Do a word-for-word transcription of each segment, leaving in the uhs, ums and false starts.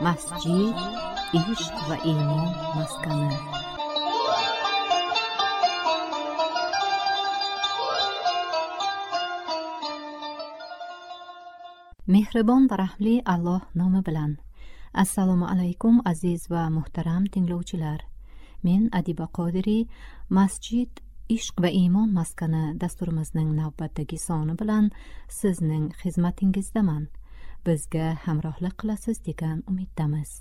مسجد عشق و ایمان مسکنه. مهربان و رحمli Allah nomi bilan. Assalomu alaykum aziz va muhtaram tinglovchilar. Men Adiba Qodiri, Masjid Ishq va Iymon maskani dasturimizning navbatdagi soni bilan sizning xizmatingizdaman. Bizga hamrohlik qilasiz degan umiddamiz.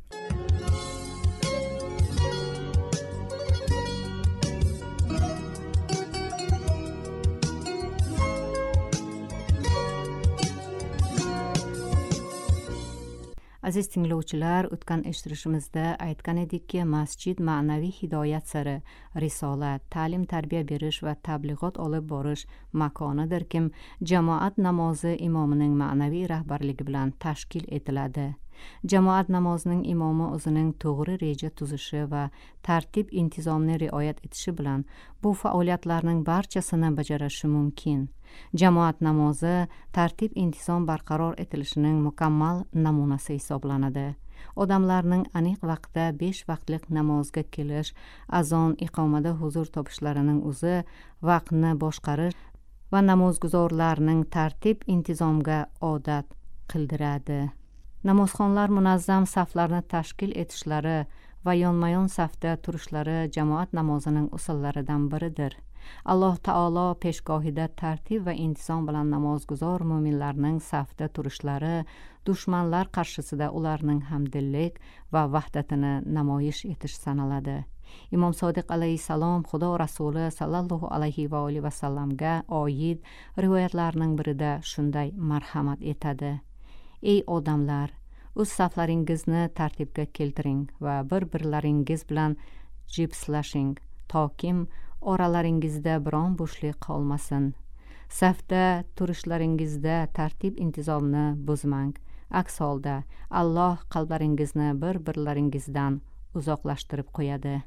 Aziz tinglovchilar, o'tgan eshittirishimizda aytgan edikki, masjid ma'naviy hidoyat sari, risolat, ta'lim tarbiya berish va tabliğot olib borish makonidir kim jamoat namozi imomining ma'naviy rahbarligi bilan tashkil etiladi. Jamoat namozining imomi o'zining to'g'ri reja tuzishi va tartib intizomni rioyat etishi bilan bu faoliyatlarning barchasini bajarishi mumkin. Jamoat namozi tartib intizom barqaror etilishining mukammal namunasi hisoblanadi. Odamlarning aniq vaqtda besh vaqtlik namozga kelish, azon, iqomada huzur topishlarining o'zi vaqtni boshqarish va namozguzorlarning tartib intizomga odat qildiradi. Namozxonlar munazzam saflarni tashkil etishlari va yonma-yon safda turishlari jamoat namozining usullaridan biridir. Alloh taolo peshgohida tartib va intizom bilan namozguzor mu'minlarning safda turishlari dushmanlar qarshisida ularning hamdillik va vahdatini namoyish etish sanaladi. Imom Sodiq alayhissalom Xudo rasuli sallallohu alayhi va alihi va sallamga oid rivoyatlarning birida shunday marhamat etadi: Ey odamlar, o'z saflaringizni tartibga keltiring va bir-birlaringiz bilan jipslashing, tokim oralaringizda biron bo'shlik qolmasin. Safda turishlaringizda tartib intizomni buzmang. Aks holda Alloh qalblaringizni bir-birlaringizdan uzoqlashtirib qo'yadi.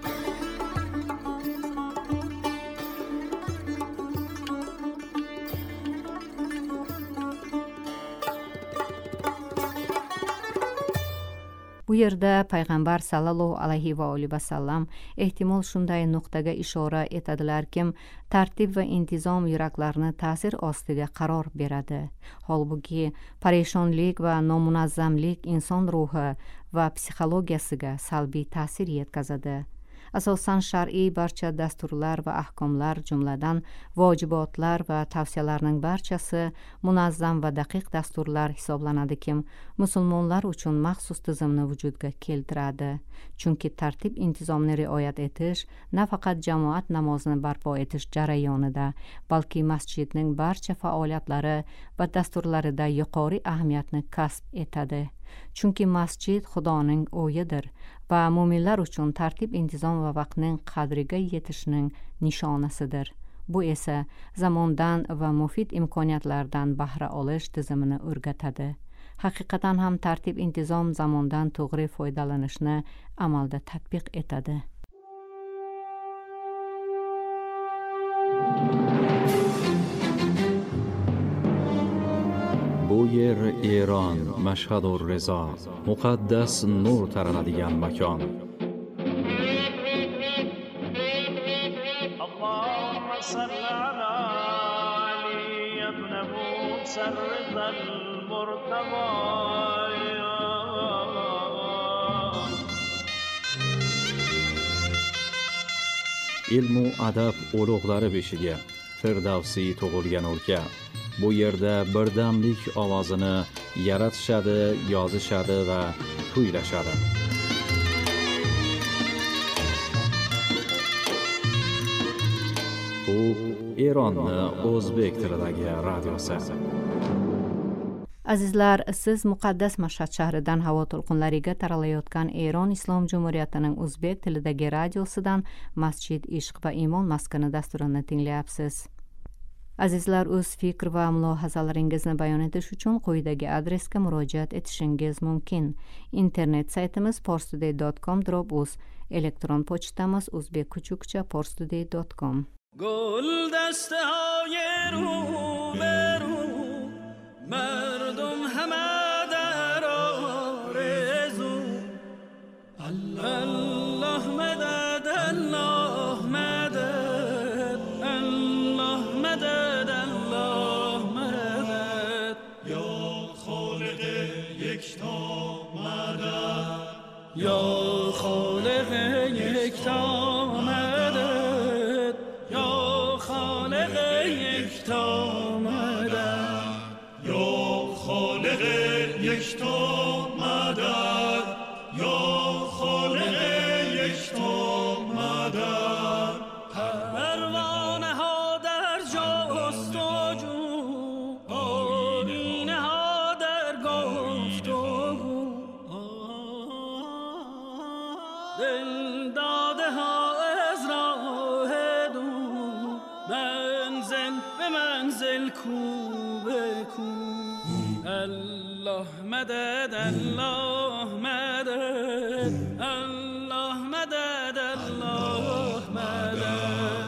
Bu yerda payg'ambar sallallohu alayhi va alihi va sallam ehtimol shunday nuqtaga ishora etadilarki, tartib va intizom yuraklarni ta'sir ostiga qaror beradi. Holbuki parishonlik va nomunazzamlik inson ruhi va psixologiyasiga salbiy ta'sir yetkazadi. Asosan shar'iy barcha dasturlar va ahkomlar, jumladan vojibotlar va tavsiyalarning barchasi munazzam va daqiq dasturlar hisoblanadi kim musulmonlar uchun maxsus tizimni vujudga keltiradi. Chunki tartib intizomni rioyat etish nafaqat jamoat namozini barpo etish jarayonida, balki masjidning barcha faoliyatlari va dasturlarida yuqori ahamiyatni kasb etadi. Chunki masjid Xudoning o'yidir va mu'minlar uchun tartib intizom va vaqtning qadriga yetishning nishonasidir. Bu esa zamondan va mufid imkoniyatlardan bahra olish tizimini o'rgatadi. Haqiqatan ham tartib intizom zamondan to'g'ri foydalanishni amalda tatbiq etadi. Bu yer Eron, Mashhad va Rizo, muqaddas nur taranadigan makon. Allohumma salli ala Ali ibn Musa al-Murtaba. Ilmu adab ulug'lari beshiga Firdavsi tug'ilgan o'lka. Bu yerda birdamlik ovozini yaratishadi, yozishadi va kuylashadi. Bu Eronning o'zbek tilidagi radiosi. Azizlar, siz muqaddas Mashhad shahridan havo to'lqinlariga taralayotgan Eron Islom Jumhuriyatining o'zbek tilidagi radiosidan Masjid Ishq va Iymon maskani dasturini tinglayapsiz. Azizlar, o'z fikr va mulohazalaringizni bayon etish uchun quyidagi adresga murojaat etishingiz mumkin. Internet saytimiz parstoday dot com drop uz, elektron pochtamiz o'zbek kuchukcha parstoday dot com. Gul dastahay ru beru mardum hama darare یا خالق یکتا مدد، یا خالق یکتا مدد، یا خالق یکتا مدد، یا خالق یکتا مدد. پروانه ها در جستجو، آیینه ها در گفتگو، دل داده ها از راه دور، منزل به منزل کو به کو. الله مدد، الله مدد، الله مدد، الله مدد،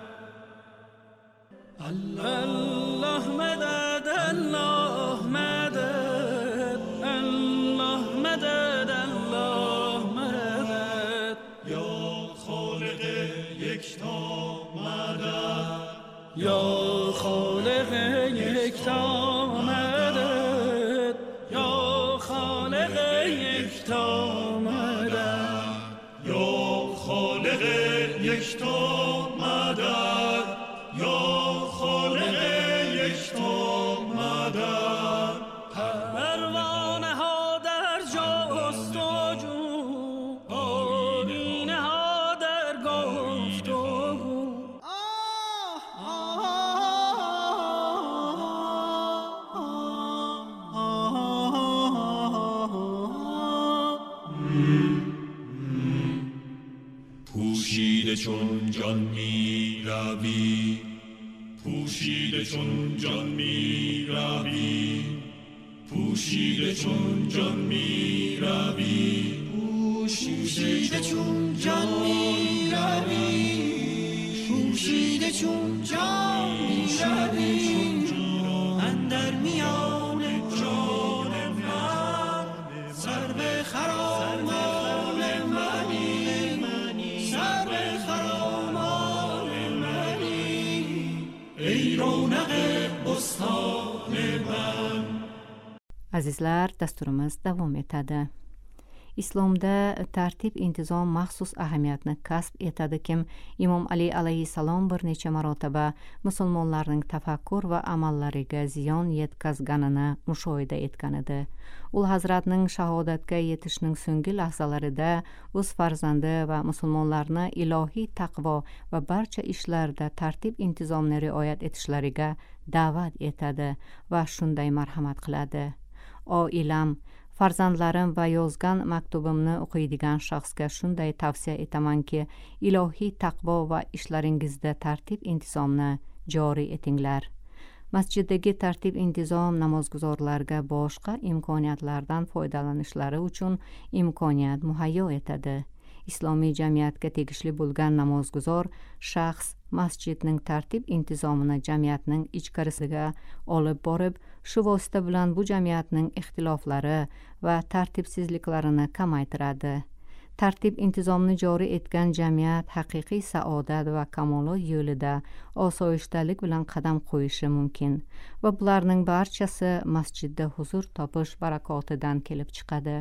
الله مدد، الله مدد، الله مدد، الله مدد. یا خالق یکتا مدد، یا خالق یکتا مدد، یا خالق یکتا مدد، یا خالق یکتا مدد، یا خالق یکتا مدد. پروانه ها در جستجو، آیینه ها در گفتگو. پوشیده چون جان می روی، پوشیده چون جان می روی، پوشیده چون جان می روی، پوشیده چون جان می روی، پوشیده چون جان می روی. اندر میان جان من سر به خرامان منی، سر به خرامان منی، ای رونق بستان من. Azizlar, dasturimiz davom etadi. Islomda tartib intizom maxsus ahamiyatni kasb etadikim, Imom Ali alayhissalom bir necha marotaba musulmonlarning tafakkur va amallariga ziyon yetkazganini mushohida etgan edi. U Hazratning shahodatga yetishning so'nggi lahzalarida o'z farzandi va musulmonlarni ilohiy taqvo va barcha ishlarda tartib intizomni rivoyat etishlariga da'vat etadi va shunday marhamat qiladi: Oilam, farzandlarim va yozgan maktubimni o'qiydigan shaxsga shunday tavsiya etamanki, ilohiy taqvo va ishlaringizda tartib intizomni joriy etinglar. Masjiddagi tartib intizom namozguzorlarga boshqa imkoniyatlardan foydalanishlari uchun imkoniyat muhayyo etadi. Islomiy jamiyatga tegishli bo'lgan namozguzor shaxs masjidning tartib intizomini jamiyatning ichkarisiga olib borib, shu vosita bilan bu jamiyatning ixtiloflari va tartibsizliklarini kamaytiradi. Tartib intizomni joriy etgan jamiyat haqiqiy saodat va kamolot yo'lida osoyishtalik bilan qadam qo'yishi mumkin va bularning barchasi masjidda huzur topish barakotidan kelib chiqadi.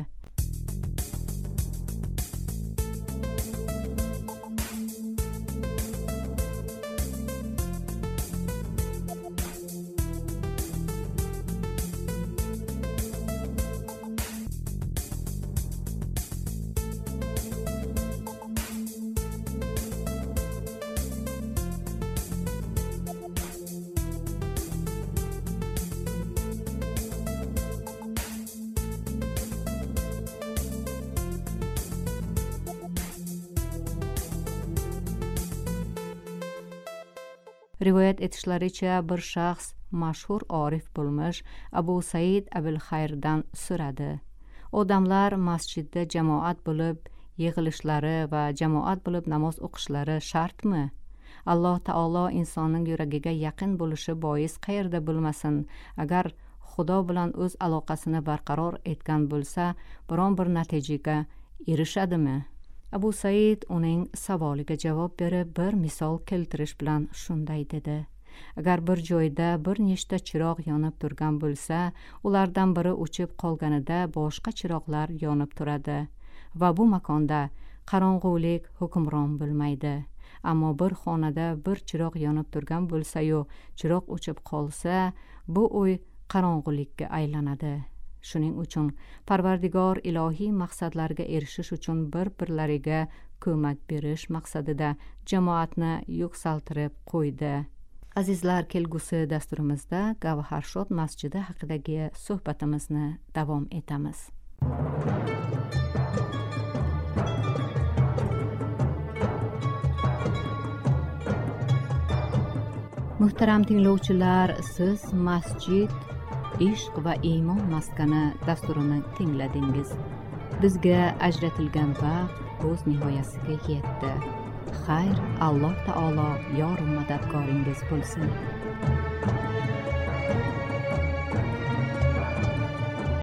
Rivoyat etishlaricha, bir shaxs mashhur orif bo'lmish Abu Said Abil Xayrdan so'radi: Odamlar masjidda jamoat bo'lib yig'ilishlari va jamoat bo'lib namoz o'qishlari shartmi? Alloh taolo insonning yuragiga yaqin bo'lishi bois qayerda bo'lmasin, agar Xudo bilan o'z aloqasini barqaror etgan bo'lsa, biron bir natijaga erishadimi? Abu Said uning savoliga javob berib, bir misol keltirish bilan shunday dedi: Agar bir joyda bir nechta chiroq yonib turgan bo'lsa, ulardan biri o'chib qolganida boshqa chiroqlar yonib turadi va bu makonda qorong'ulik hukmron bo'lmaydi. Ammo bir xonada bir chiroq yonib turgan bo'lsa-yu, chiroq o'chib qolsa, bu uy qorong'ulikka aylanadi. Shuning uchun Parvardigor ilohiy maqsadlarga erishish uchun bir-birlariga ko'mak berish maqsadida jamoatni yuksaltirib qo'ydi. Azizlar, kelgusi dasturimizda Gavharshod masjidi haqidagi suhbatimizni davom etamiz. Muhtaram tinglovchilar, siz Masjid, ishq va iymon maskani dasturini tingladingiz. Bizga ajratilgan vaqt o'z nihoyasiga yetdi. Xayr, Alloh taolo yor madadkoringiz bo'lsin.